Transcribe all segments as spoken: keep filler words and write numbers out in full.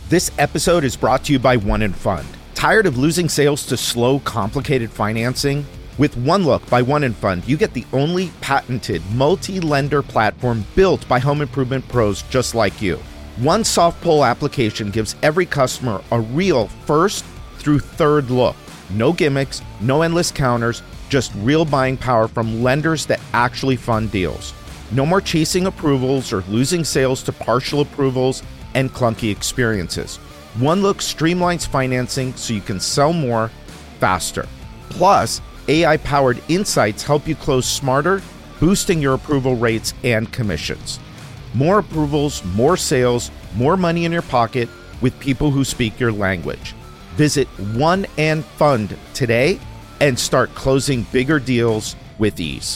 This episode is brought to you by One and Fund. Tired of losing sales to slow, complicated financing? With OneLook by One and Fund, you get the only patented multi-lender platform built by home improvement pros just like you. One soft pull application gives every customer a real first through third look. No gimmicks, no endless counters, just real buying power from lenders that actually fund deals. No more chasing approvals or losing sales to partial approvals and clunky experiences. OneLook streamlines financing so you can sell more faster. Plus, A I-powered insights help you close smarter, boosting your approval rates and commissions. More approvals, more sales, more money in your pocket with people who speak your language. Visit One and Fund today and start closing bigger deals with ease.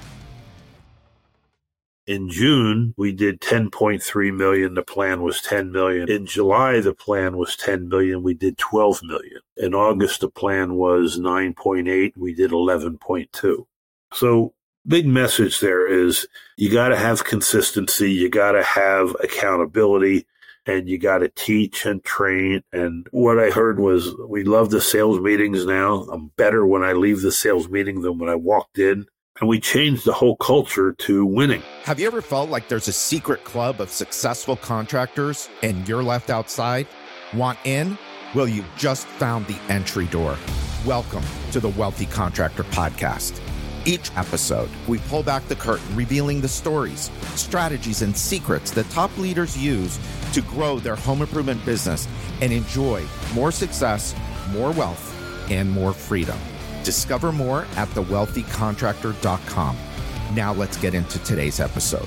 In June, we did ten point three million. The plan was ten million. In July, the plan was ten million. We did twelve million. In August, the plan was nine point eight. We did eleven point two. So big message there is you got to have consistency. You got to have accountability, and you got to teach and train. And what I heard was we love the sales meetings now. I'm better when I leave the sales meeting than when I walked in. And we changed the whole culture to winning. Have you ever felt like there's a secret club of successful contractors and you're left outside? Want in? Well, you've just found the entry door. Welcome to the Wealthy Contractor Podcast. Each episode, we pull back the curtain, revealing the stories, strategies, and secrets that top leaders use to grow their home improvement business and enjoy more success, more wealth, and more freedom. Discover more at the wealthy contractor dot com. Now let's get into today's episode.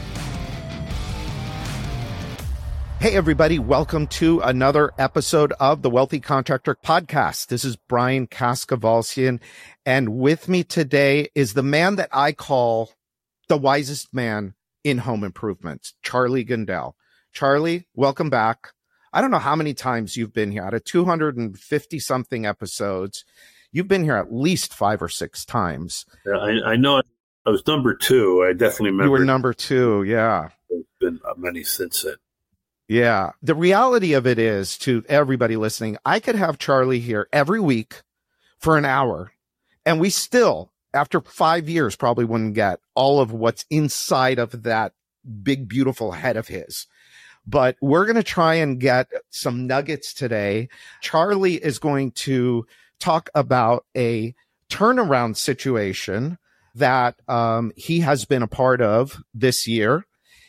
Hey, everybody. Welcome to another episode of the Wealthy Contractor Podcast. This is Brian Kaskavalciyan, and with me today is the man that I call the wisest man in home improvement, Charlie Gundel. Charlie, welcome back. I don't know how many times you've been here. Out of two hundred fifty something episodes, you've been here at least five or six times. Yeah, I, I know I was number two. I definitely remember. You were number two, yeah. There's been many since then. Yeah. The reality of it is, to everybody listening, I could have Charlie here every week for an hour, and we still, after five years, probably wouldn't get all of what's inside of that big, beautiful head of his. But we're going to try and get some nuggets today. Charlie is going to talk about a turnaround situation that um, he has been a part of this year.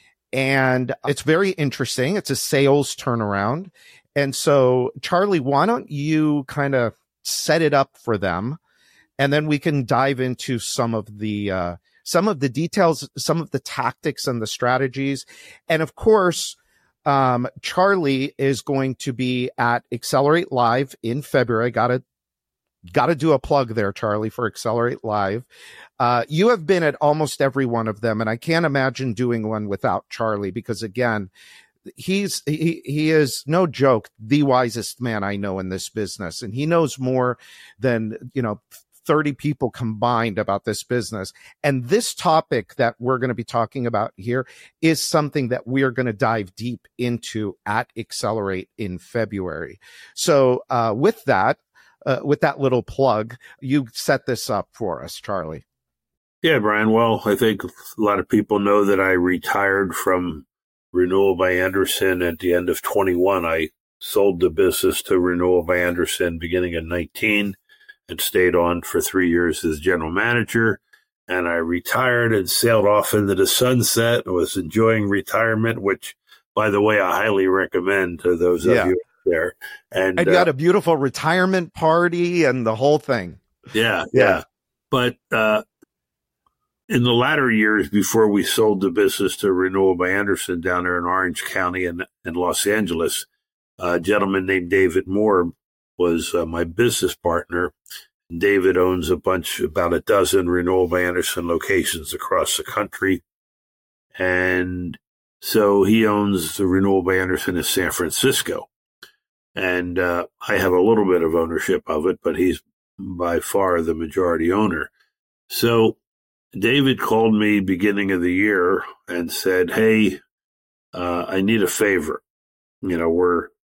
And it's very interesting. It's a sales turnaround. And so, Charlie, why don't you kind of set it up for them? And then we can dive into some of the, uh, some of the details, some of the tactics and the strategies. And of course, um, Charlie is going to be at Accelerate Live in February. Got to Got to do a plug there, Charlie, for Accelerate Live. Uh, you have been at almost every one of them, and I can't imagine doing one without Charlie because, again, he's he he is no joke the wisest man I know in this business, and he knows more than, you know, thirty people combined about this business. And this topic that we're going to be talking about here is something that we're going to dive deep into at Accelerate in February. So uh, with that, Uh, with that little plug, you set this up for us, Charlie. Yeah, Brian. Well, I think a lot of people know that I retired from Renewal by Andersen at the end of twenty-one. I sold the business to Renewal by Andersen beginning in nineteen and stayed on for three years as general manager. And I retired and sailed off into the sunset. I was enjoying retirement, which, by the way, I highly recommend to those yeah. of you there. And I got uh, a beautiful retirement party and the whole thing. Yeah, yeah. yeah. But uh, in the latter years before we sold the business to Renewal by Andersen down there in Orange County and in Los Angeles, a gentleman named David Moore was uh, my business partner. David owns a bunch, about a dozen Renewal by Andersen locations across the country. And so he owns the Renewal by Andersen in San Francisco. And uh, I have a little bit of ownership of it, but he's by far the majority owner. So David called me beginning of the year and said, hey, uh, I need a favor. You know, we're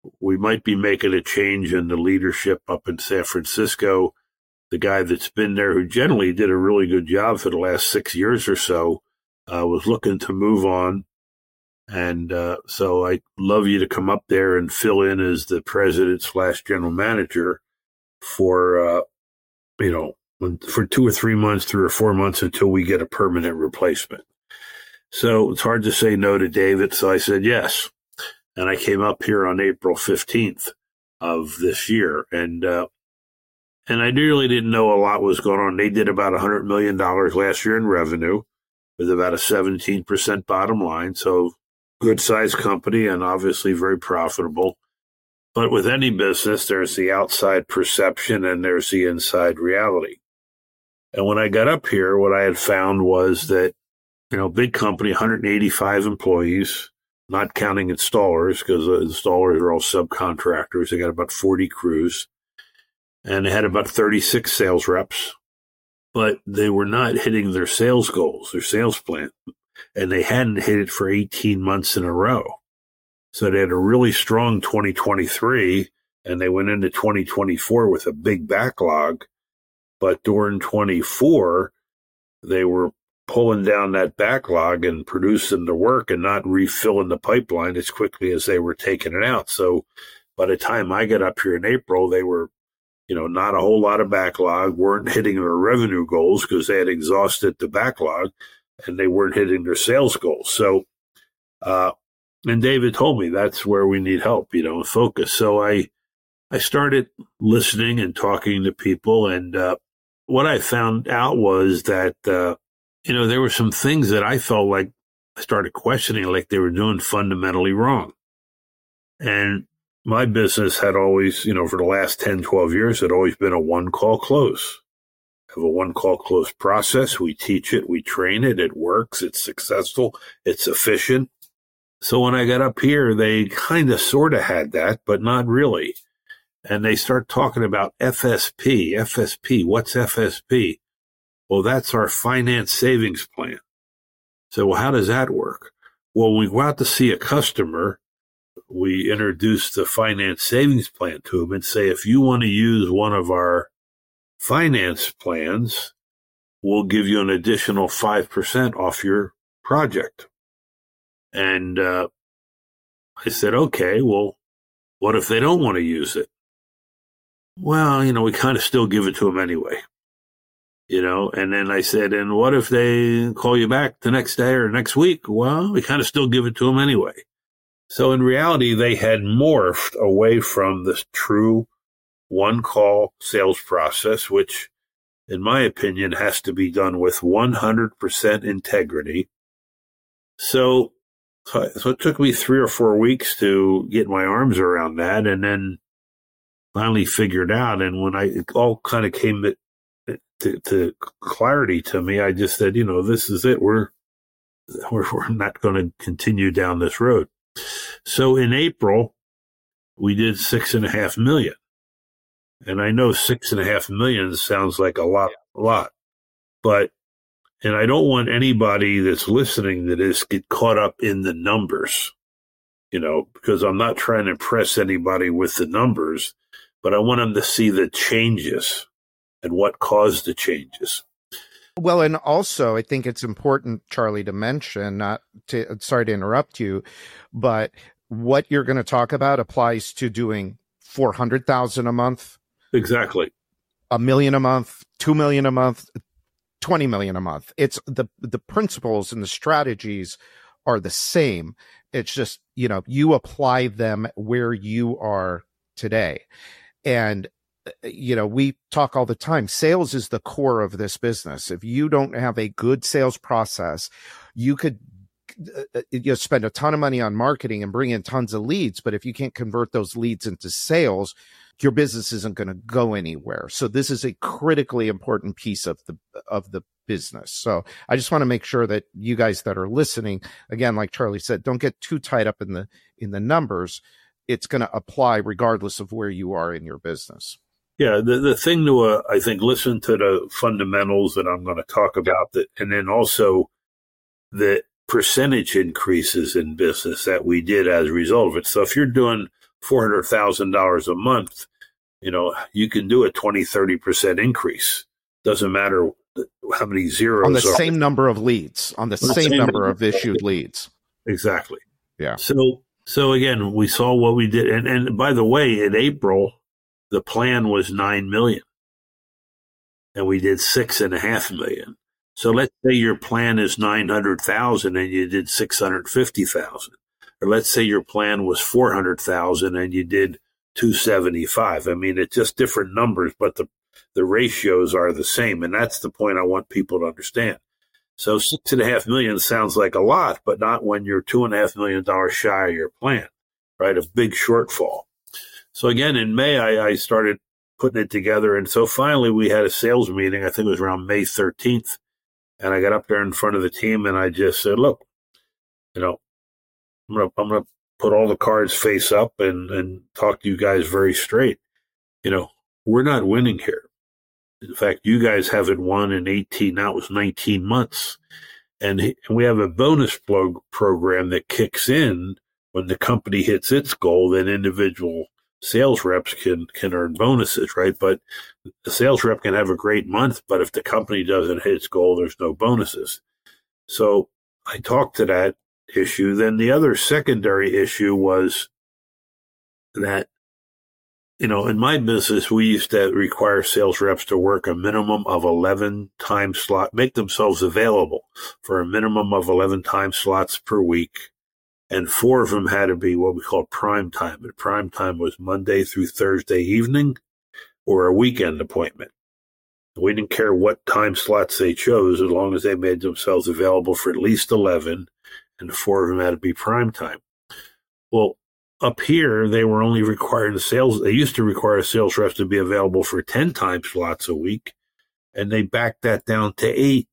we might be making a change in the leadership up in San Francisco. The guy that's been there, who generally did a really good job for the last six years or so, uh, was looking to move on. And uh, so I'd love you to come up there and fill in as the president slash general manager for, uh, you know, for two or three months, three or four months until we get a permanent replacement. So it's hard to say no to David. So I said yes. And I came up here on April fifteenth of this year. And, uh, and I really didn't know a lot was going on. They did about one hundred million dollars last year in revenue with about a seventeen percent bottom line. So good sized company and obviously very profitable. But with any business, there's the outside perception and there's the inside reality. And when I got up here, what I had found was that, you know, big company, one hundred eighty-five employees, not counting installers, because uh, installers are all subcontractors. They got about forty crews, and they had about thirty-six sales reps, but they were not hitting their sales goals, their sales plan, and they hadn't hit it for eighteen months in a row. So they had a really strong twenty twenty-three, and they went into twenty twenty-four with a big backlog. But during twenty-four, they were pulling down that backlog and producing the work and not refilling the pipeline as quickly as they were taking it out. So by the time I got up here in April, they were, you know, not a whole lot of backlog, weren't hitting their revenue goals because they had exhausted the backlog, and they weren't hitting their sales goals. So, uh, and David told me that's where we need help, you know, focus. So I, I started listening and talking to people, and uh, what I found out was that, uh, you know, there were some things that I felt like I started questioning, like they were doing fundamentally wrong. And my business had always, you know, for the last ten, twelve years, had always been a one-call close. Have a one-call close process. We teach it. We train it. It works. It's successful. It's efficient. So when I got up here, they kind of sort of had that, but not really. And they start talking about F S P. F S P, what's F S P? Well, that's our finance savings plan. So, well, how does that work? Well, when we go out to see a customer, we introduce the finance savings plan to them and say, if you want to use one of our finance plans, we'll give you an additional five percent off your project. And uh, I said, okay, well, what if they don't want to use it? Well, you know, we kind of still give it to them anyway. You know, and then I said, and what if they call you back the next day or next week? Well, we kind of still give it to them anyway. So in reality, they had morphed away from this true one-call sales process, which, in my opinion, has to be done with one hundred percent integrity. So, so it took me three or four weeks to get my arms around that, and then finally figured out. And when I it all kind of came to, to, to clarity to me, I just said, you know, this is it. We're we're, we're not going to continue down this road. So in April, we did six and a half million. And I know six and a half million sounds like a lot, a lot, but, and I don't want anybody that's listening to this get caught up in the numbers, you know, because I'm not trying to impress anybody with the numbers, but I want them to see the changes and what caused the changes. Well, and also I think it's important, Charlie, to mention, not to, sorry to interrupt you, but what you're going to talk about applies to doing four hundred thousand a month. Exactly. A million a month, two million a month, twenty million a month. It's the, the principles and the strategies are the same. It's just, you know, you apply them where you are today. And you know, we talk all the time. Sales is the core of this business. If you don't have a good sales process, you could uh, you know, spend a ton of money on marketing and bring in tons of leads. But if you can't convert those leads into sales, your business isn't going to go anywhere. So this is a critically important piece of the of the business. So I just want to make sure that you guys that are listening, again, like Charlie said, don't get too tied up in the in the numbers. It's going to apply regardless of where you are in your business. Yeah, the, the thing to, uh, I think, listen to the fundamentals that I'm going to talk about, that, and then also the percentage increases in business that we did as a result of it. So if you're doing four hundred thousand dollars a month, you know, you can do a twenty, thirty percent increase. Doesn't matter how many zeros. On the are. same number of leads, on the On the same, same number of number. issued leads. Exactly. Yeah. So, so again, we saw what we did. And, and by the way, in April, the plan was nine million and we did six and a half million. So let's say your plan is nine hundred thousand and you did six hundred fifty thousand. Or let's say your plan was four hundred thousand and you did two seventy-five. I mean, it's just different numbers, but the, the ratios are the same. And that's the point I want people to understand. So six and a half million sounds like a lot, but not when you're two and a half million dollars shy of your plan, right? A big shortfall. So again, in May, I, I started putting it together. And so finally we had a sales meeting. I think it was around May thirteenth. And I got up there in front of the team and I just said, look, you know, I'm going to, I'm going to put all the cards face up and, and talk to you guys very straight. You know, we're not winning here. In fact, you guys haven't won in eighteen, now it was nineteen months. And, and we have a bonus pro- program that kicks in when the company hits its goal, then individual sales reps can, can earn bonuses, right? But the sales rep can have a great month, but if the company doesn't hit its goal, there's no bonuses. So I talked to that issue. Then the other secondary issue was that, you know, in my business, we used to require sales reps to work a minimum of eleven time slot, make themselves available for a minimum of eleven time slots per week. And four of them had to be what we call prime time. And prime time was Monday through Thursday evening or a weekend appointment. We didn't care what time slots they chose as long as they made themselves available for at least eleven, and four of them had to be prime time. Well, up here, they were only requiring the sales. They used to require sales reps to be available for ten time slots a week, and they backed that down to eight.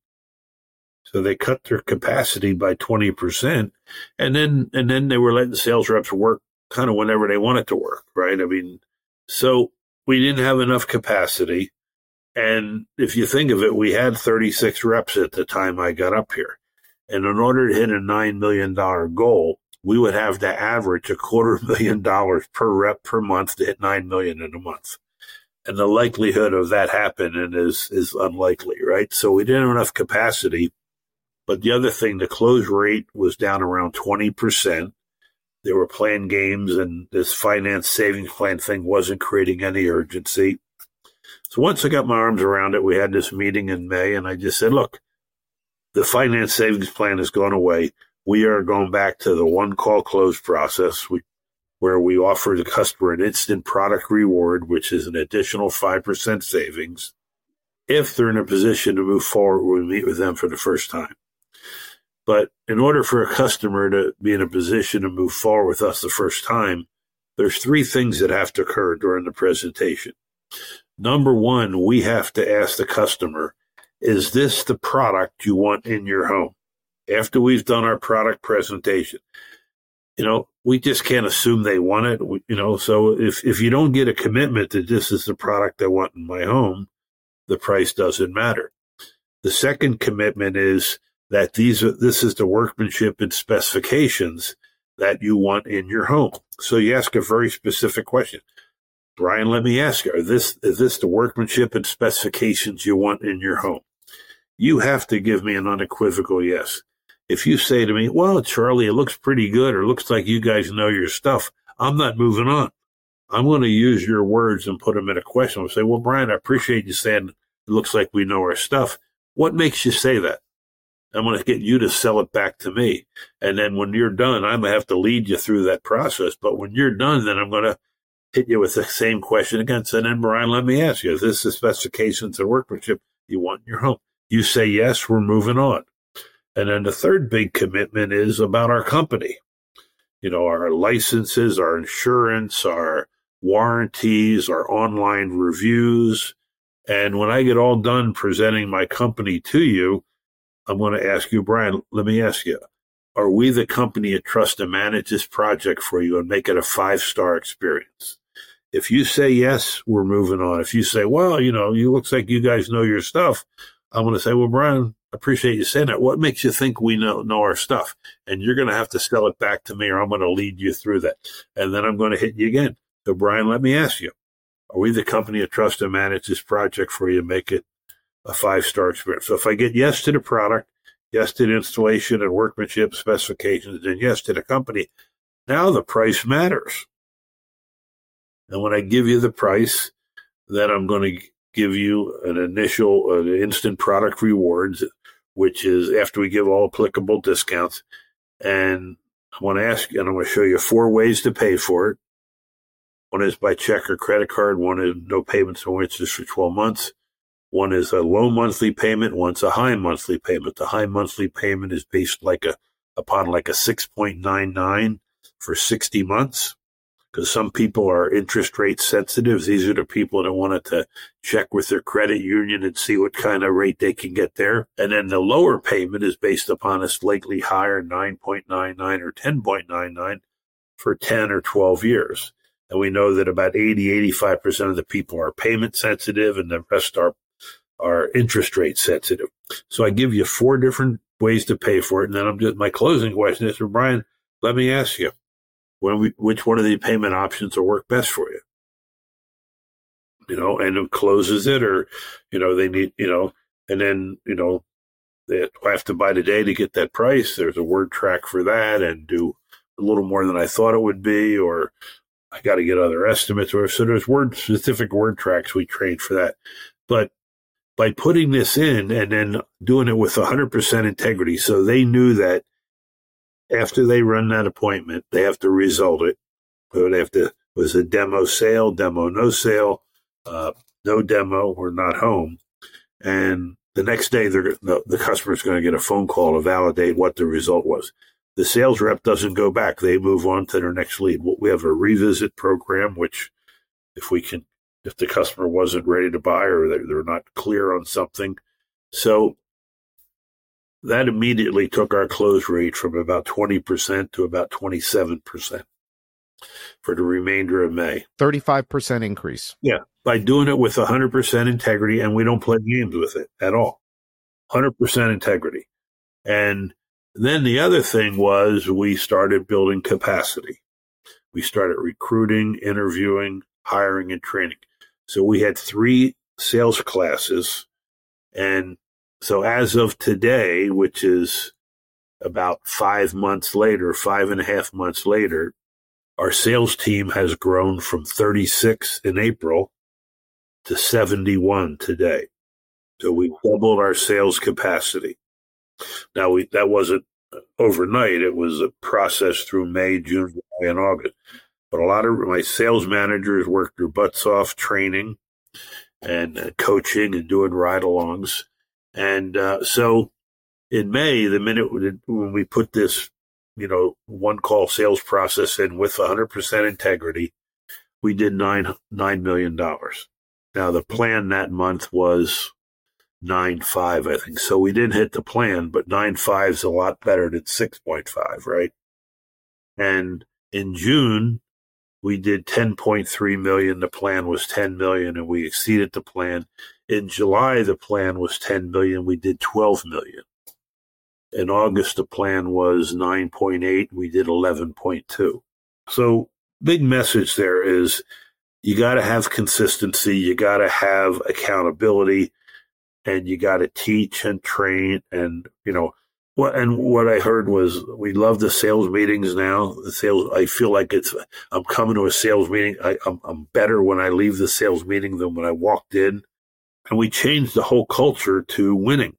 So they cut their capacity by twenty percent, and then and then they were letting sales reps work kind of whenever they wanted to work, right? I mean, so we didn't have enough capacity. And if you think of it, we had thirty-six reps at the time I got up here. And in order to hit a nine million dollars goal, we would have to average a quarter million dollars per rep per month to hit nine million dollars in a month. And the likelihood of that happening is, is unlikely, right? So we didn't have enough capacity. But the other thing, the close rate was down around twenty percent. They were playing games, and this finance savings plan thing wasn't creating any urgency. So once I got my arms around it, we had this meeting in May, and I just said, look, the finance savings plan has gone away. We are going back to the one-call close process, we, where we offer the customer an instant product reward, which is an additional five percent savings. If they're in a position to move forward, we meet with them for the first time. But in order for a customer to be in a position to move forward with us the first time, there's three things that have to occur during the presentation. Number one, we have to ask the customer, is this the product you want in your home? After we've done our product presentation, you know, we just can't assume they want it. We, you know, so if, if you don't get a commitment that this is the product I want in my home, the price doesn't matter. The second commitment is that these are, this is the workmanship and specifications that you want in your home. So you ask a very specific question. Brian, let me ask you, are this, is this the workmanship and specifications you want in your home? You have to give me an unequivocal yes. If you say to me, well, Charlie, it looks pretty good, or looks like you guys know your stuff, I'm not moving on. I'm going to use your words and put them in a question. I'll say, well, Brian, I appreciate you saying it looks like we know our stuff. What makes you say that? I'm going to get you to sell it back to me. And then when you're done, I'm going to have to lead you through that process. But when you're done, then I'm going to hit you with the same question again. So then, Brian, let me ask you, is this the specifications of workmanship you want in your home? You say yes, we're moving on. And then the third big commitment is about our company. You know, our licenses, our insurance, our warranties, our online reviews. And when I get all done presenting my company to you, I'm going to ask you, Brian, let me ask you, are we the company you trust to manage this project for you and make it a five-star experience? If you say yes, we're moving on. If you say, well, you know, you looks like you guys know your stuff, I'm going to say, well, Brian, appreciate you saying that. What makes you think we know, know our stuff? And you're going to have to sell it back to me, or I'm going to lead you through that. And then I'm going to hit you again. So, Brian, let me ask you, are we the company of trust to manage this project for you, make it a five-star experience? So if I get yes to the product, yes to the installation and workmanship specifications, and yes to the company, now the price matters. And when I give you the price, then I'm going to give you an initial, an instant product rewards, which is after we give all applicable discounts. And I want to ask you, and I'm going to show you four ways to pay for it. One is by check or credit card. One is no payments or interest for twelve months. One is a low monthly payment. One's a high monthly payment. The high monthly payment is based like a upon like a six point nine nine for sixty months. Because some people are interest rate sensitive. These are the people that wanted to check with their credit union and see what kind of rate they can get there. And then the lower payment is based upon a slightly higher nine point nine nine or ten point nine nine for ten or twelve years. And we know that about eighty, eighty-five percent of the people are payment sensitive and the rest are, are interest rate sensitive. So I give you four different ways to pay for it. And then I'm just, my closing question is, Brian, let me ask you. When we, which one of the payment options will work best for you? You know, and it closes it, or, you know, they need, you know, and then, you know, they have to buy today to get that price. There's a word track for that and do a little more than I thought it would be, or I got to get other estimates, or so there's word specific word tracks we train for that. But by putting this in and then doing it with one hundred percent integrity, so they knew that after they run that appointment, they have to result it. So they have to, was a demo sale, demo no sale, uh, no demo, we're not home. And the next day, they're, the, the customer's going to get a phone call to validate what the result was. The sales rep doesn't go back. They move on to their next lead. We have a revisit program, which if we can, if the customer wasn't ready to buy or they're, they're not clear on something. So that immediately took our close rate from about twenty percent to about twenty-seven percent for the remainder of May. thirty-five percent increase. Yeah, by doing it with one hundred percent integrity, and we don't play games with it at all. one hundred percent integrity. And then the other thing was we started building capacity. We started recruiting, interviewing, hiring, and training. So we had three sales classes, and so as of today, which is about five months later, five and a half months later, our sales team has grown from thirty-six in April to seventy-one today. So we doubled our sales capacity. Now, we, that wasn't overnight. It was a process through May, June, July, and August. But a lot of my sales managers worked their butts off training and uh, coaching and doing ride-alongs. And uh, so in May, the minute when we put this, you know, one call sales process in with one hundred percent integrity, we did nine, nine million dollars. Now the plan that month was nine five, I think. So we didn't hit the plan, but nine five is a lot better than six point five, right? And in June, we did ten point three million. The plan was ten million, and we exceeded the plan. In July, the plan was ten million. We did twelve million. In August, the plan was nine point eight. We did eleven point two. So big message there is you got to have consistency. You got to have accountability, and you got to teach and train. And, you know, what, and what I heard was we love the sales meetings now. The sales, I feel like it's, I'm coming to a sales meeting. I, I'm, I'm better when I leave the sales meeting than when I walked in. And we changed the whole culture to winning.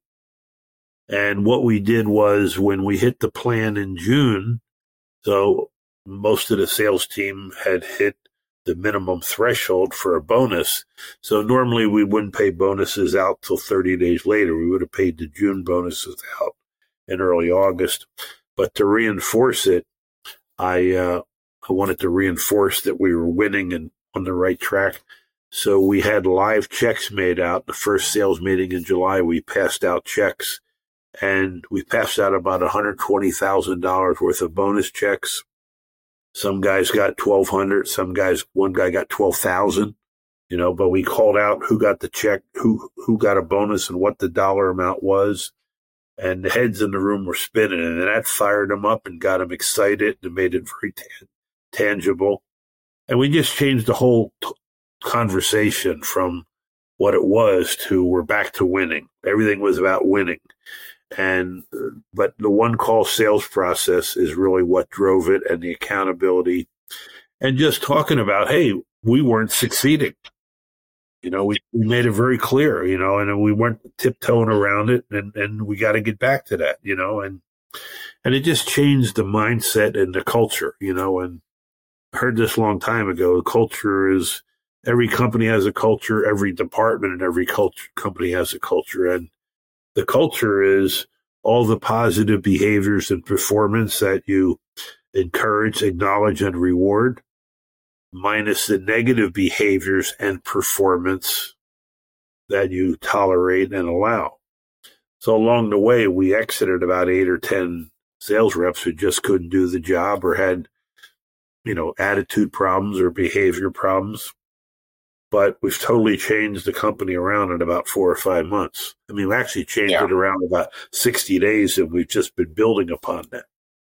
And what we did was when we hit the plan in June, so most of the sales team had hit the minimum threshold for a bonus. So normally we wouldn't pay bonuses out till thirty days later. We would have paid the June bonuses out in early August. But to reinforce it, I uh, I wanted to reinforce that we were winning and on the right track. So we had live checks made out. The first sales meeting in July, we passed out checks. And we passed out about one hundred twenty thousand dollars worth of bonus checks. Some guys got twelve hundred dollars. Some guys, one guy got twelve thousand dollars, you know, but we called out who got the check, who, who got a bonus and what the dollar amount was. and the heads in the room were spinning, and that fired them up and got them excited and made it very ta- tangible. And we just changed the whole t- conversation from what it was to we're back to winning. Everything was about winning. And, uh, but the one call sales process is really what drove it, and the accountability and just talking about, hey, we weren't succeeding. You know, we, we made it very clear, you know, and we weren't tiptoeing around it, and, and we got to get back to that, you know, and, and it just changed the mindset and the culture, you know, and I heard this a long time ago. Culture is, every company has a culture, every department and every culture company has a culture. And the culture is all the positive behaviors and performance that you encourage, acknowledge, and reward, minus the negative behaviors and performance that you tolerate and allow. So along the way, we exited about eight or ten sales reps who just couldn't do the job or had, you know, attitude problems or behavior problems. But we've totally changed the company around in about four or five months. I mean, we actually changed yeah. it around about sixty days, and we've just been building upon that.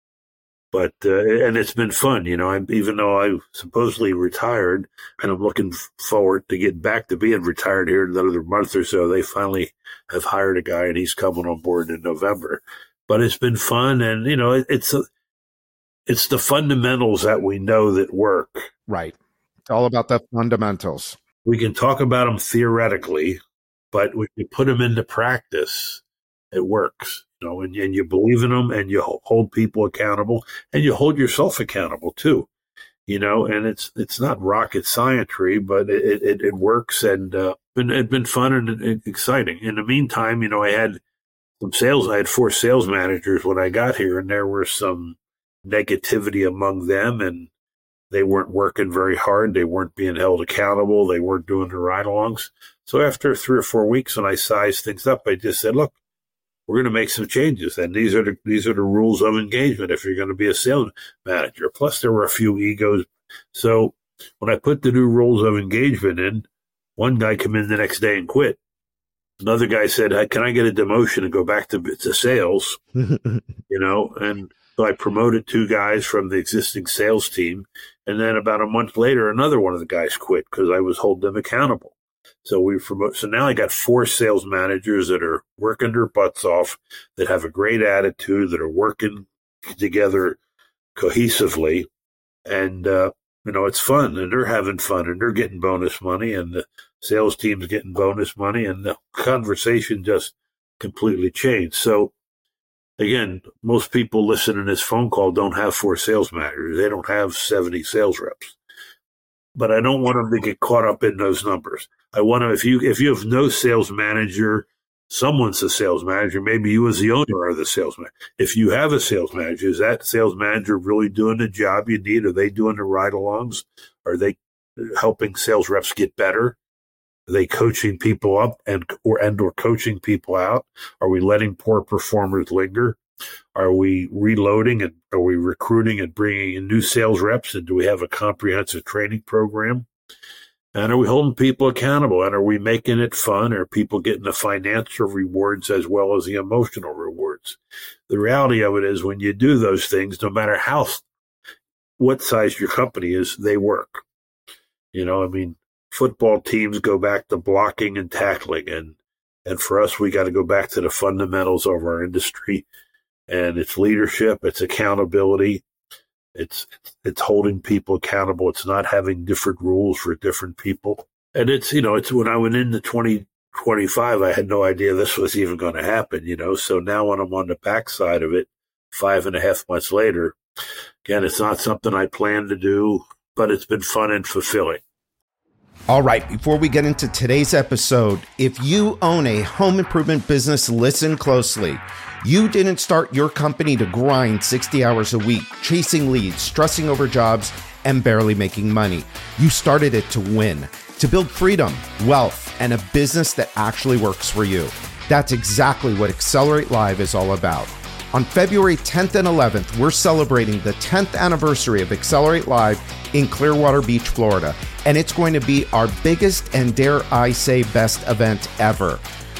But, uh, and it's been fun, you know, I'm, even though I supposedly retired, and I'm looking forward to getting back to being retired here in another month or so. They finally have hired a guy, and he's coming on board in November. But it's been fun, and, you know, it, it's a, it's the fundamentals that we know that work. Right. It's all about the fundamentals. We can talk about them theoretically, but when you put them into practice, it works. You know, and, and you believe in them, and you hold people accountable, and you hold yourself accountable too. You know, and it's it's not rocket science-y, but it it, it works, and uh, been it's been fun and, and exciting. In the meantime, you know, I had some sales. I had four sales managers when I got here, and there was some negativity among them, and they weren't working very hard. They weren't being held accountable. They weren't doing the ride-alongs. So after three or four weeks, when I sized things up, I just said, look, we're going to make some changes. And these are the, these are the rules of engagement if you're going to be a sales manager. Plus, there were a few egos. So when I put the new rules of engagement in, one guy came in the next day and quit. Another guy said, hey, can I get a demotion and go back to, to sales? You know, and so I promoted two guys from the existing sales team. And then about a month later, another one of the guys quit because I was holding them accountable. So we promote. So now I got four sales managers that are working their butts off, that have a great attitude, that are working together cohesively. And, uh, you know, it's fun, and they're having fun, and they're getting bonus money, and the sales team's getting bonus money, and the conversation just completely changed. So, again, most people listening to this phone call don't have four sales managers. They don't have seventy sales reps. But I don't want them to get caught up in those numbers. I want to, if you if you have no sales manager, someone's a sales manager. Maybe you as the owner are the sales manager. If you have a sales manager, is that sales manager really doing the job you need? Are they doing the ride-alongs? Are they helping sales reps get better? Are they coaching people up and or and or coaching people out? Are we letting poor performers linger? Are we reloading, and are we recruiting and bringing in new sales reps? And do we have a comprehensive training program? And are we holding people accountable? And are we making it fun? Are people getting the financial rewards as well as the emotional rewards? The reality of it is, when you do those things, no matter how, what size your company is, they work. You know, I mean, football teams go back to blocking and tackling. And, and for us, we got to go back to the fundamentals of our industry. And it's leadership, it's accountability, it's it's holding people accountable. It's not having different rules for different people. And it's, you know, it's when I went into twenty twenty-five, I had no idea this was even going to happen, you know. So now when I'm on the backside of it, five and a half months later, again, it's not something I planned to do, but it's been fun and fulfilling. All right, before we get into today's episode, if you own a home improvement business, listen closely. You didn't start your company to grind sixty hours a week, chasing leads, stressing over jobs, and barely making money. You started it to win, to build freedom, wealth, and a business that actually works for you. That's exactly what Accelerate Live is all about. On February tenth and eleventh, we're celebrating the tenth anniversary of Accelerate Live in Clearwater Beach, Florida, and it's going to be our biggest and, dare I say, best event ever.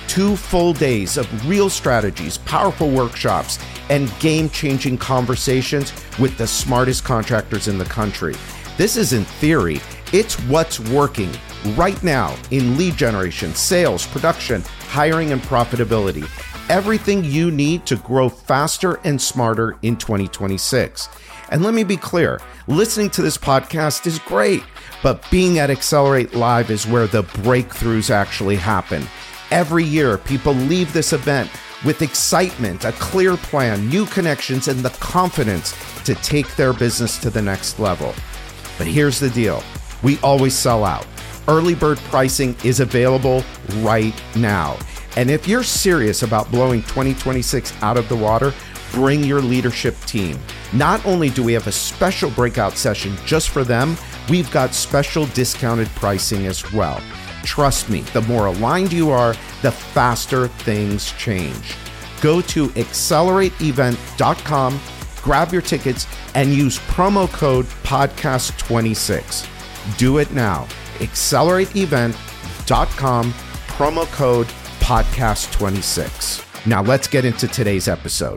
Two full days of real strategies, powerful workshops, and game-changing conversations with the smartest contractors in the country. This isn't theory. It's what's working right now in lead generation, sales, production, hiring, and profitability. Everything you need to grow faster and smarter in twenty twenty-six. And let me be clear, listening to this podcast is great, but being at Accelerate Live is where the breakthroughs actually happen. Every year, people leave this event with excitement, a clear plan, new connections, and the confidence to take their business to the next level. But here's the deal. We always sell out. Early bird pricing is available right now. And if you're serious about blowing twenty twenty-six out of the water, bring your leadership team. Not only do we have a special breakout session just for them, we've got special discounted pricing as well. Trust me, the more aligned you are, the faster things change. Go to accelerate event dot com, grab your tickets, and use promo code podcast twenty-six. Do it now. accelerate event dot com, promo code podcast twenty-six. Now let's get into today's episode.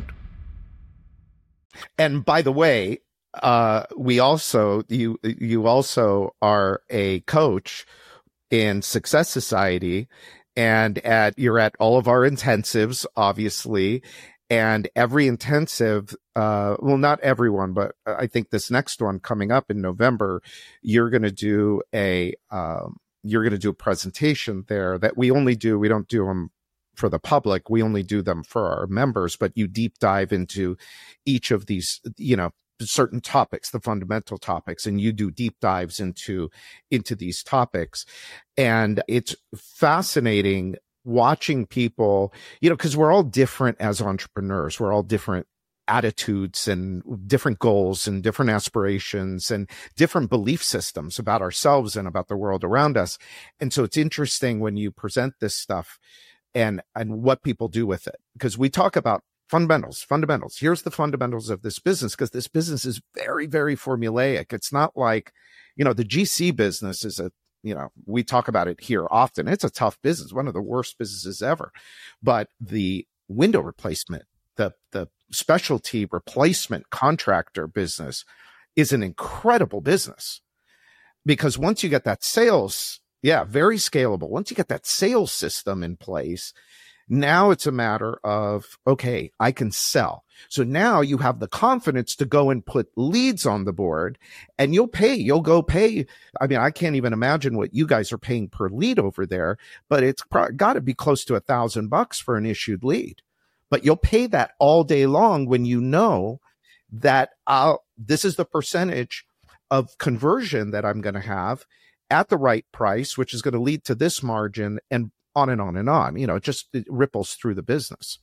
And by the way, uh, we also, you, you also are a coach in Success Society, and at, you're at all of our intensives, obviously, and every intensive, uh, well, not everyone, but I think this next one coming up in November, you're going to do a, um, you're going to do a presentation there that we only do, we don't do them for the public. We only do them for our members, but you deep dive into each of these, you know, certain topics, the fundamental topics, and you do deep dives into, into these topics. And it's fascinating watching people, you know, because we're all different as entrepreneurs. We're all different attitudes and different goals and different aspirations and different belief systems about ourselves and about the world around us. And so it's interesting when you present this stuff and, and what people do with it, because we talk about fundamentals, fundamentals. Here's the fundamentals of this business, because this business is very, very formulaic. It's not like, you know, the G C business is a, you know, we talk about it here often. It's a tough business, one of the worst businesses ever. But the window replacement, the, the specialty replacement contractor business is an incredible business, because once you get that sales, yeah, very scalable. Once you get that sales system in place, now it's a matter of, okay, I can sell. So now you have the confidence to go and put leads on the board, and you'll pay, you'll go pay. I mean, I can't even imagine what you guys are paying per lead over there, but it's pro- got to be close to a thousand bucks for an issued lead. But you'll pay that all day long when you know that I'll, this is the percentage of conversion that I'm going to have at the right price, which is going to lead to this margin, and on and on and on. You know, it just it ripples through the business.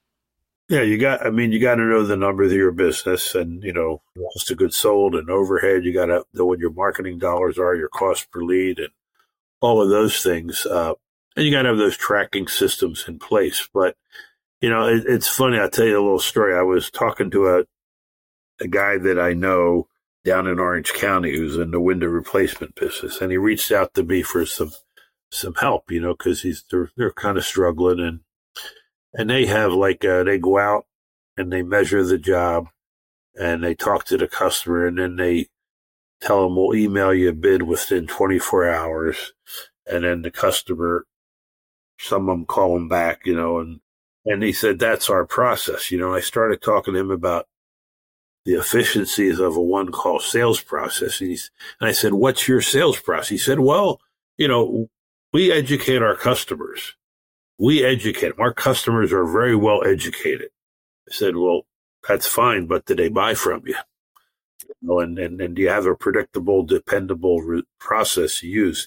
Yeah, you got, I mean, you got to know the numbers of your business and, you know, cost of goods sold and overhead. You got to know what your marketing dollars are, your cost per lead, and all of those things. Uh, and you got to have those tracking systems in place. But, you know, it, it's funny. I'll tell you a little story. I was talking to a, a guy that I know down in Orange County who's in the window replacement business. And he reached out to me for some some help, you know, because he's they're they're kind of struggling, and and they have like uh, they go out and they measure the job and they talk to the customer, and then they tell them, we'll email you a bid within twenty-four hours, and then the customer, some of them call them back, you know, and and he said that's our process, you know. I started talking to him about the efficiencies of a one call sales process, and, he's, and I said, what's your sales process? He said, well, you know, we educate our customers. We educate them. Our customers are very well educated. I said, well, that's fine, but do they buy from you? You know, and, and, and do you have a predictable, dependable re- process you use?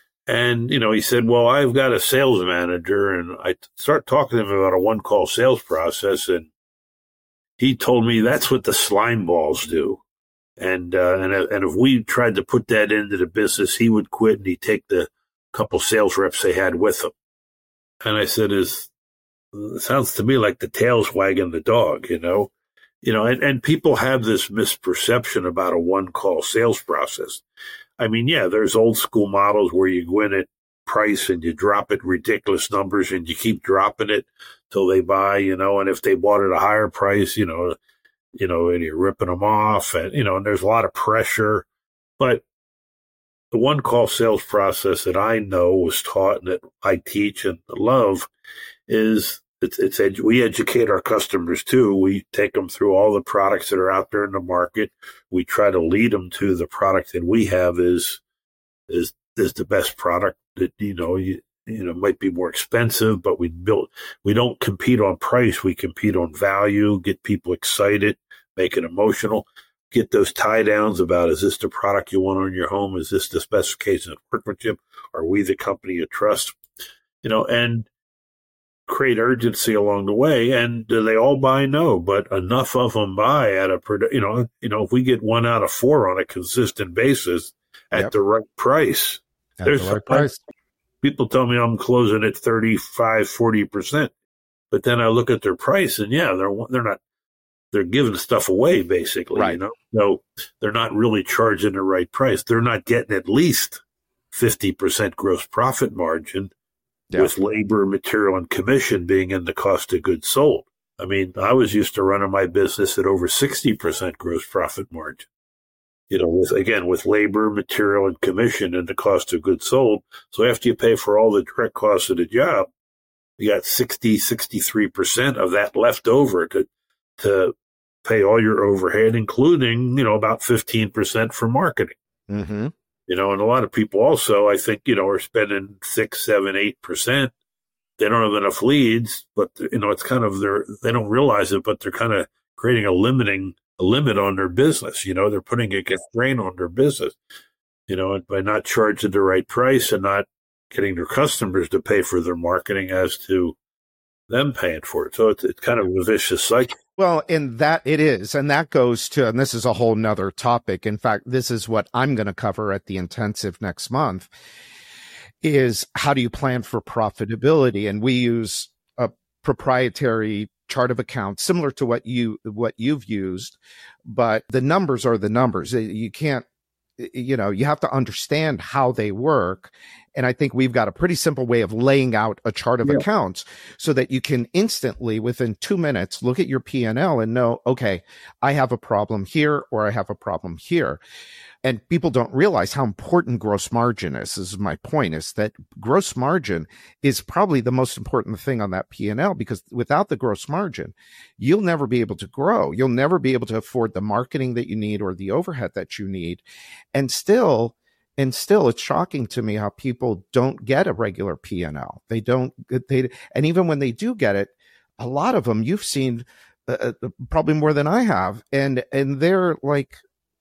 And, you know, he said, well, I've got a sales manager, and I start talking to him about a one-call sales process, and he told me that's what the slime balls do. And, uh, and, and if we tried to put that into the business, he would quit, and he'd take the couple sales reps they had with him. And I said, "Is it sounds to me like the tail's wagging the dog, you know, you know, and, and people have this misperception about a one call sales process. I mean, yeah, there's old school models where you go in at price and you drop it ridiculous numbers and you keep dropping it till they buy, you know, and if they bought at a higher price, you know, you know, and you're ripping them off and, you know, and there's a lot of pressure. But the one call sales process that I know was taught and that I teach and love is it's, it's, edu- we educate our customers too. We take them through all the products that are out there in the market. We try to lead them to the product that we have is, is, is the best product that, you know, you, you know, might be more expensive, but we build, we don't compete on price. We compete on value, get people excited, make it emotional, get those tie downs about, is this the product you want on your home? Is this the specification of workmanship? Are we the company you trust? You know, and create urgency along the way. And do they all buy? No, but enough of them buy at a, you know, you know, if we get one out of four on a consistent basis at yep. the right price, at there's the right price. People tell me I'm closing at thirty-five, forty percent, but then I look at their price and yeah, they're, they're not, they're giving stuff away basically, right. you know, so they're not really charging the right price. They're not getting at least fifty percent gross profit margin. Yeah. With labor, material, and commission being in the cost of goods sold. I mean, I was used to running my business at over sixty percent gross profit margin. You know, with, again, with labor, material, and commission and the cost of goods sold. So after you pay for all the direct costs of the job, you got sixty, sixty-three percent of that left over to, to pay all your overhead, including, you know, about fifteen percent for marketing. Mm-hmm. You know, and a lot of people also, I think, you know, are spending six, seven, eight percent. They don't have enough leads, but you know, it's kind of their, they don't realize it, but they're kind of creating a limiting, a limit on their business. You know, they're putting a constraint on their business, you know, by not charging the right price and not getting their customers to pay for their marketing as to them paying for it. So it's, it's kind of a vicious cycle. Well, and that it is, and that goes to, and this is a whole nother topic. In fact, this is what I'm going to cover at the intensive next month, is how do you plan for profitability? And we use a proprietary chart of accounts similar to what you, what you've used, but the numbers are the numbers. You can't, you know, you have to understand how they work. And I think we've got a pretty simple way of laying out a chart of yeah. accounts so that you can instantly, within two minutes, look at your P and L and know, okay, I have a problem here or I have a problem here. And people don't realize how important gross margin is. This is my point, is that gross margin is probably the most important thing on that P and L, because without the gross margin, you'll never be able to grow. You'll never be able to afford the marketing that you need or the overhead that you need. And still, and still, it's shocking to me how people don't get a regular P and L. They don't, they, and even when they do get it, a lot of them you've seen uh, probably more than I have. And, and they're like,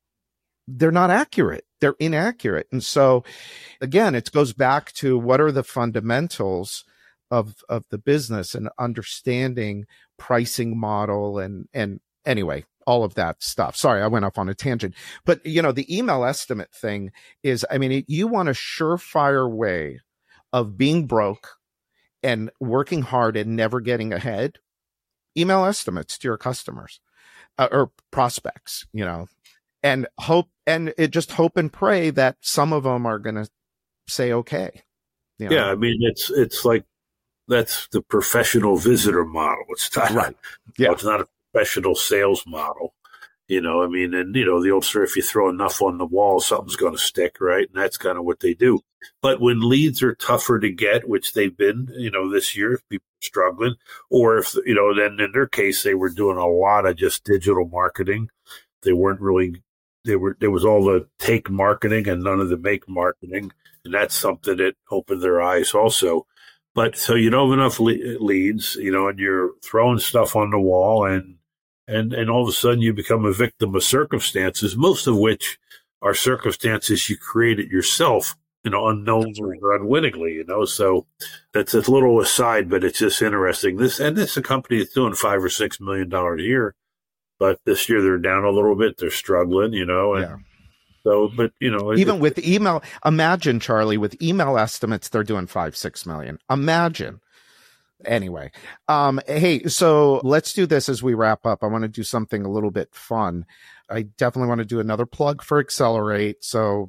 they're not accurate. They're inaccurate. And so again, it goes back to what are the fundamentals of, of the business and understanding pricing model and, and anyway, all of that stuff. Sorry, I went off on a tangent, but you know, the email estimate thing is, I mean, you want a surefire way of being broke and working hard and never getting ahead. Email estimates to your customers uh, or prospects, you know, and hope, and it just hope and pray that some of them are going to say, okay. You know? Yeah. I mean, it's, it's like, that's the professional visitor model. It's not, right. Yeah. You know, it's not a professional sales model, you know, I mean, and you know, the old story, if you throw enough on the wall, something's going to stick. Right. And that's kind of what they do. But when leads are tougher to get, which they've been, you know, this year, people are struggling, or if, you know, then in their case, they were doing a lot of just digital marketing. They weren't really, They were, there was all the take marketing and none of the make marketing. And that's something that opened their eyes also. But so you don't have enough le- leads, you know, and you're throwing stuff on the wall and, and, and all of a sudden you become a victim of circumstances, most of which are circumstances you created yourself, you know, unknowingly or unwittingly, you know. So that's a little aside, but it's just interesting. This, and this is a company that's doing five or six million dollars a year. But this year they're down a little bit. They're struggling, you know. And yeah. So, but, you know. Even it, with email, imagine, Charlie, with email estimates, they're doing five, six million. Imagine. Anyway. Um, hey, so let's do this as we wrap up. I want to do something a little bit fun. I definitely want to do another plug for Accelerate. So for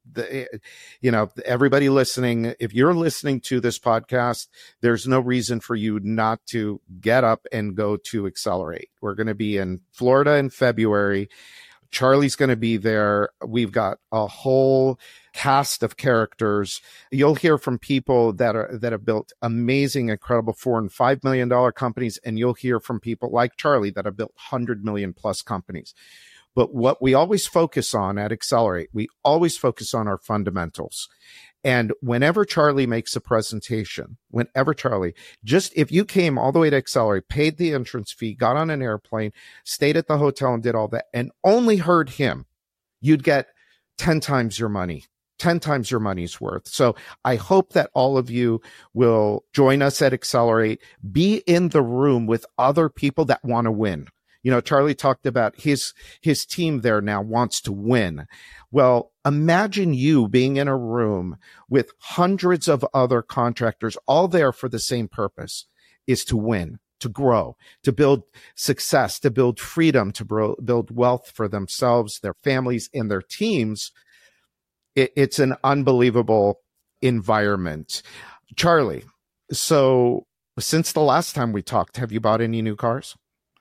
the, you know, everybody listening, if you're listening to this podcast, there's no reason for you not to get up and go to Accelerate. We're going to be in Florida in February. Charlie's going to be there. We've got a whole cast of characters. You'll hear from people that are that have built amazing, incredible four and five million dollar companies, and you'll hear from people like Charlie that have built hundred million plus companies. But what we always focus on at Accelerate, we always focus on our fundamentals. And whenever Charlie makes a presentation, whenever Charlie, just if you came all the way to Accelerate, paid the entrance fee, got on an airplane, stayed at the hotel and did all that, and only heard him, you'd get ten times your money, ten times your money's worth. So I hope that all of you will join us at Accelerate, be in the room with other people that want to win. You know, Charlie talked about his, his team there now wants to win. Well, imagine you being in a room with hundreds of other contractors, all there for the same purpose, is to win, to grow, to build success, to build freedom, to bro- build wealth for themselves, their families, and their teams. It, it's an unbelievable environment. Charlie, so since the last time we talked, have you bought any new cars?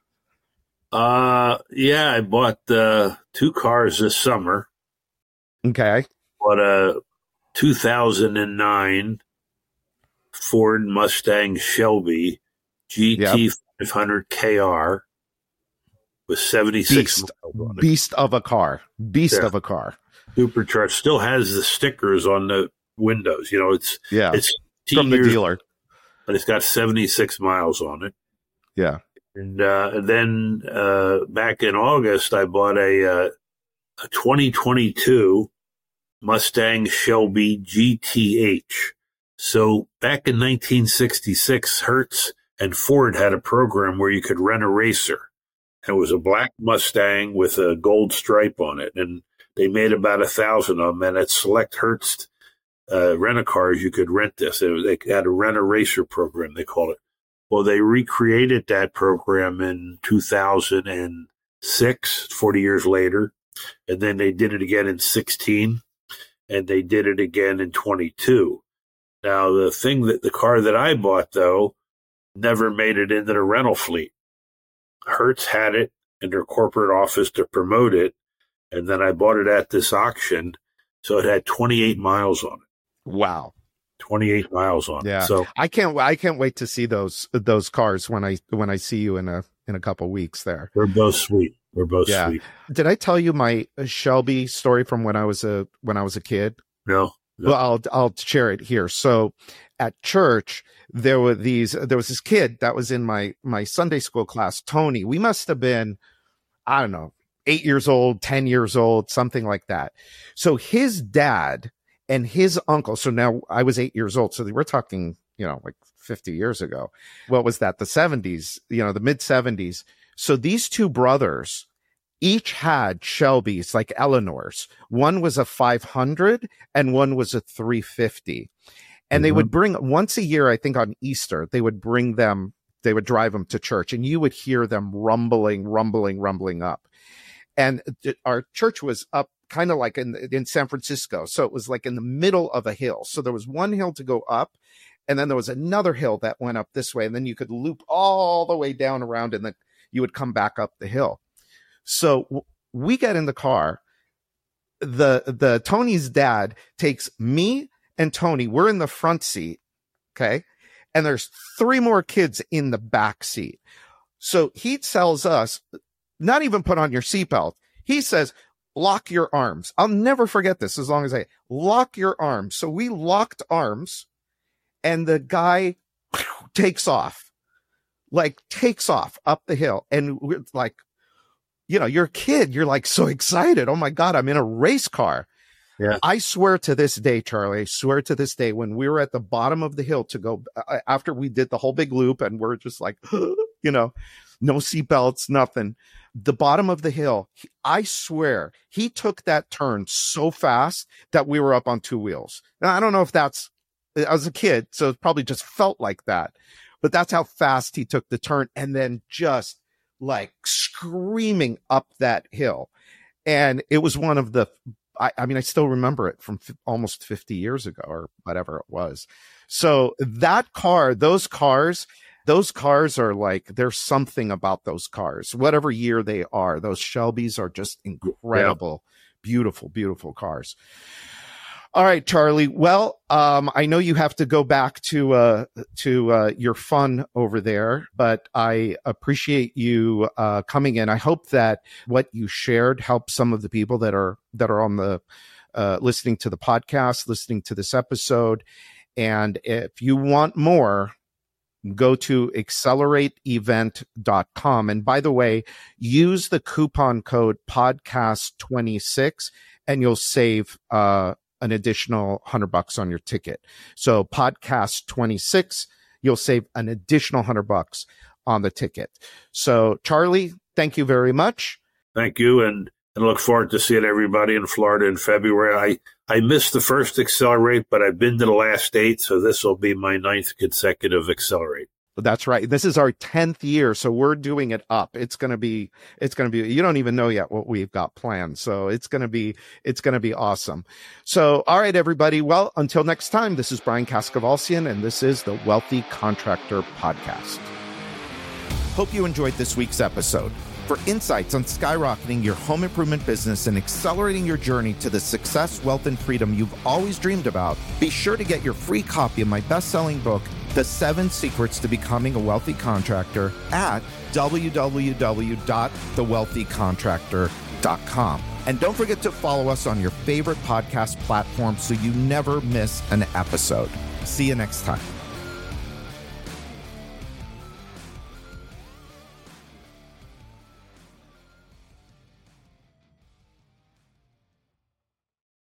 Uh, yeah, I bought uh, two cars this summer. Okay. Bought a two thousand nine Ford Mustang Shelby G T yep. five hundred K R with seventy-six beast, miles on it. Beast of a car. Beast yeah. of a car. Supercharged. Still has the stickers on the windows. You know, it's yeah, it's from the dealer, but it's got seventy-six miles on it. Yeah. And, uh, and then uh, back in August, I bought a, uh, a twenty twenty-two Mustang Shelby G T H. So back in nineteen sixty-six, Hertz and Ford had a program where you could rent a racer. It was a black Mustang with a gold stripe on it. And they made about a thousand of them. And at select Hertz uh, rent-a-cars, you could rent this. It was, they had a rent-a-racer program, they called it. Well, they recreated that program in two thousand six, forty years later, and then they did it again in sixteen, and they did it again in twenty-two. Now, the thing that the car that I bought, though, never made it into the rental fleet. Hertz had it in their corporate office to promote it, and then I bought it at this auction, so it had twenty-eight miles on it. Wow. twenty-eight miles on yeah. it. So I can't I can't wait to see those those cars when I when I see you in a in a couple weeks there. We're both sweet. We're both yeah. sweet. Did I tell you my Shelby story from when I was a when I was a kid? No. no. Well, I'll I'll share it here. So at church there were these there was this kid that was in my my Sunday school class, Tony. We must have been, I don't know, eight years old, ten years old, something like that. So his dad and his uncle, so now I was eight years old. So we're talking, you know, like fifty years ago. What was that? The seventies, you know, the mid seventies. So these two brothers each had Shelbys, like Eleanor's. One was a five hundred and one was a three fifty. And mm-hmm. they would bring once a year, I think on Easter, they would bring them, they would drive them to church, and you would hear them rumbling, rumbling, rumbling up. And our church was up kind of like in in San Francisco. So it was like in the middle of a hill. So there was one hill to go up, and then there was another hill that went up this way. And then you could loop all the way down around, and then you would come back up the hill. So w- we get in the car. The, the Tony's dad takes me and Tony. We're in the front seat. Okay. And there's three more kids in the back seat. So he tells us, not even put on your seatbelt. He says, lock your arms. I'll never forget this as long as I lock your arms. So we locked arms, and the guy takes off, like takes off up the hill. And we're like, you know, you're a kid. You're like so excited. Oh my God, I'm in a race car. Yeah. I swear to this day, Charlie, I swear to this day, when we were at the bottom of the hill to go uh, after we did the whole big loop, and we're just like, you know, no seatbelts, nothing. The bottom of the hill, he, I swear he took that turn so fast that we were up on two wheels. Now, I don't know if that's, I was a kid, so it probably just felt like that, but that's how fast he took the turn, and then just like screaming up that hill. And it was one of the I, I mean, I still remember it from f- almost fifty years ago or whatever it was. So that car, those cars, those cars are like, there's something about those cars, whatever year they are. Those Shelbys are just incredible, yeah. beautiful, beautiful cars. All right, Charlie. Well, um, I know you have to go back to uh, to uh, your fun over there, but I appreciate you uh, coming in. I hope that what you shared helps some of the people that are that are on the uh, listening to the podcast, listening to this episode. And if you want more, go to accelerate event dot com. And by the way, use the coupon code podcast twenty-six, and you'll save uh an additional one hundred bucks on your ticket. So podcast twenty-six, you'll save an additional one hundred bucks on the ticket. So Charlie, thank you very much. Thank you. And, and look forward to seeing everybody in Florida in February. I, I missed the first Accelerate, but I've been to the last eight. So this will be my ninth consecutive Accelerate. That's right. This is our tenth year. So we're doing it up. It's going to be, it's going to be, you don't even know yet what we've got planned. So it's going to be, it's going to be awesome. So, all right, everybody. Well, until next time, this is Brian Kaskavalciyan, and this is the Wealthy Contractor Podcast. Hope you enjoyed this week's episode. For insights on skyrocketing your home improvement business and accelerating your journey to the success, wealth, and freedom you've always dreamed about, be sure to get your free copy of my best-selling book, The Seven Secrets to Becoming a Wealthy Contractor, at w w w dot the wealthy contractor dot com. And don't forget to follow us on your favorite podcast platform so you never miss an episode. See you next time.